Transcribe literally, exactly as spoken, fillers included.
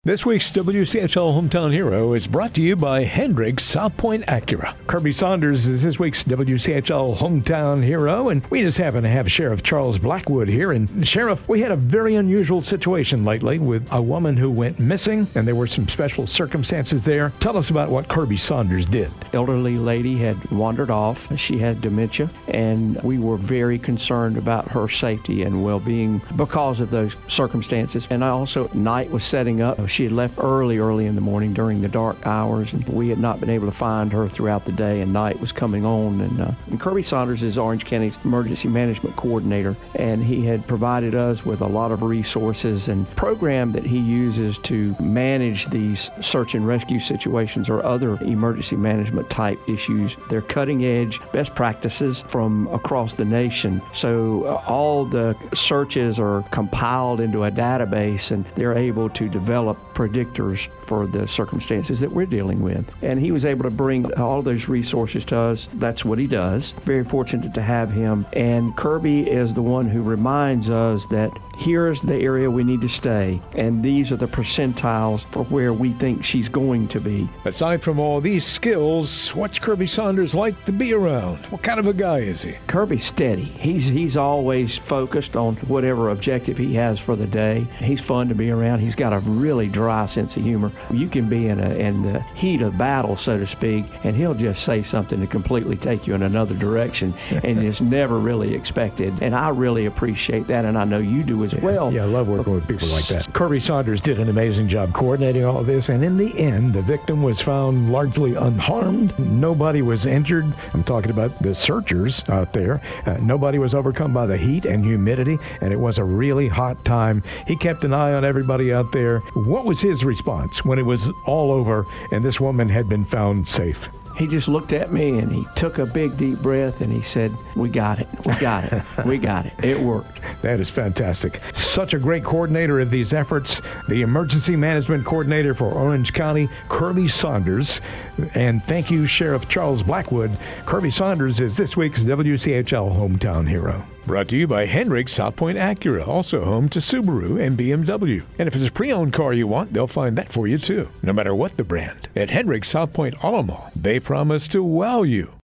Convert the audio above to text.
This week's W C H L Hometown Hero is brought to you by Hendricks South Point Acura. Kirby Saunders is this week's W C H L Hometown Hero, and we just happen to have Sheriff Charles Blackwood here. And Sheriff, we had a very unusual situation lately with a woman who went missing, and there were some special circumstances there. Tell us about what Kirby Saunders did. Elderly lady had wandered off. She had dementia, and we were very concerned about her safety and well-being because of those circumstances. And I also, night was setting up. She had left early, early in the morning during the dark hours, and we had not been able to find her throughout the day, and night was coming on. And, uh, and Kirby Saunders is Orange County's emergency management coordinator, and he had provided us with a lot of resources and program that he uses to manage these search and rescue situations or other emergency management type issues. They're cutting edge best practices from across the nation. So uh, all the searches are compiled into a database, and they're able to develop predictors for the circumstances that we're dealing with. And he was able to bring all those resources to us. That's what he does. Very fortunate to have him. And Kirby is the one who reminds us that here's the area we need to stay, and these are the percentiles for where we think she's going to be. Aside from all these skills, what's Kirby Saunders like to be around? What kind of a guy is he? Kirby's steady. He's he's always focused on whatever objective he has for the day. He's fun to be around. He's got a really dry sense of humor. You can be in a in the heat of battle, so to speak, and he'll just say something to completely take you in another direction, and it's never really expected. And I really appreciate that, and I know you do as well. Yeah, I love working with people like that. Kirby Saunders did an amazing job coordinating all of this, and in the end, the victim was found largely unharmed. Nobody was injured. I'm talking about the searchers out there. Uh, nobody was overcome by the heat and humidity, and it was a really hot time. He kept an eye on everybody out there. What was his response when it was all over and this woman had been found safe? He just looked at me and he took a big deep breath and he said, we got it, we got it, we got it. It worked. That is fantastic. Such a great coordinator of these efforts, the Emergency Management Coordinator for Orange County, Kirby Saunders. And thank you, Sheriff Charles Blackwood. Kirby Saunders is this week's W C H L Hometown Hero. Brought to you by Hendricks South Point Acura, also home to Subaru and B M W. And if it's a pre-owned car you want, they'll find that for you too, no matter what the brand. At Hendricks South Point Auto Mall, they promise to wow you.